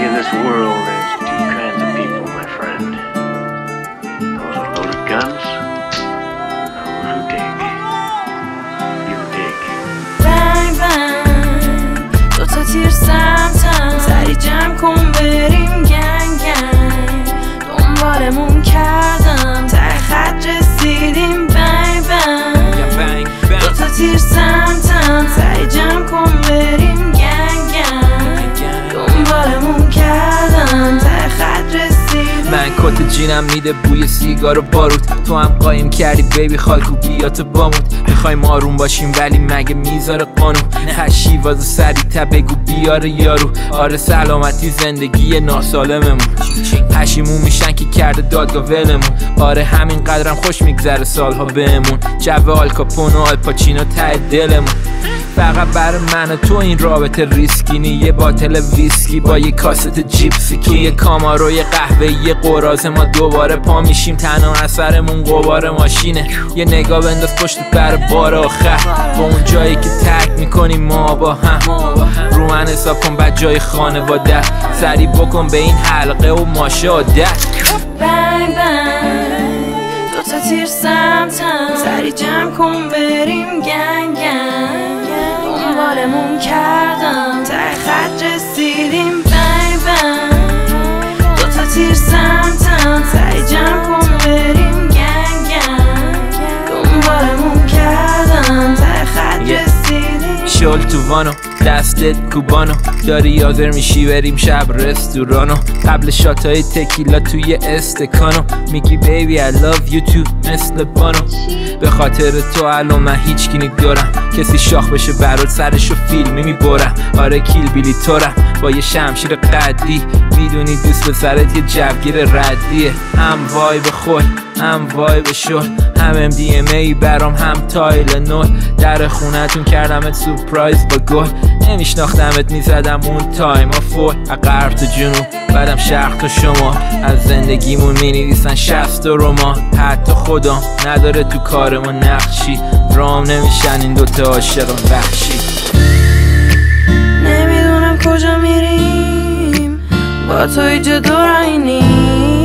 in this world, there's two kinds of people, my friend. Those with loaded guns, and those who dig. You dig. Bang bang دوتا تیر سمتم سری جمع کن بریم گنگ گنگ دنبالمون کردم ته خط رسیدیم بنگ بنگ دوتا تیر سمتم سری جمع کن بریم گنگ گنگ دنبالمون کردم ته خط رسیدیم. من کت جینم میده بوی سیگار و بارود، تو هم قایم کردی بیبی خالکو بیات بامود. میخوایم آروم باشیم ولی مگه میذاره قانون؟ خشی واسه سریع‌تر بگو بیاره یارو. آره سلامتی زندگی ناسالممون، پشیمون میشن که کرده دادگاه ولمون. آره همین قدرم خوش میگذره سالها بهمون. جو آلکاپون و آلپاچینو ته دلمون. فقط برای من و تو این رابطه ریسکی نی. یه باتل ویسکی با یه کاست جیپسی توی کامارو یه قهوه یه قراز ما دوباره پا میشیم. تنها اثرمون غبار ماشینه. یه نگاه بنداز پشت بر بار آخر با اون جایی که ترک میکنیم ما با هم. رو من حساب کن بعد جای خانواده سریع بکن به این حلقه و ماشه عادت. بنگ بنگ دوتا تیر سمتم سری جمع کن بریم گنگ گنگ دنبالمون کردم ته خط رسیدیم بنگ بنگ دوتا تیر سمتم سری جمع کن بریم گنگ گنگ دنبالمون کردم ته خط رسیدیم. شل تو وانو دستت کوبانو داری حاضر میشی بریم شب رستورانو. قبل شاتای تکیلا توی استکانو میگی بیبی I love you too مثل بانو. به خاطر تو الان من هیچ کی ندارم، کسی شاخ بشه برات سرشو فیلمی میبرم. آره کیل بیلی تورم با یه شمشیر قدی، میدونی دوست به سرت یه جوگیر ردیه. هم وای به خود هم وای به شل، هم MDMA برام هم تایل نول. در خونتون کردمت سورپرایز با گل، نمیشناختمت میزدم اون تایم ها فول. غرب تا جنوب بعدم شرق تا شما، از زندگیمون مینویسن 60 رمان. حتی خدا نداره تو کار ما نقشی، رام نمیشن این دوتا عاشق وحشی. نمیدونم کجا میریم با تو اینجا دور اینی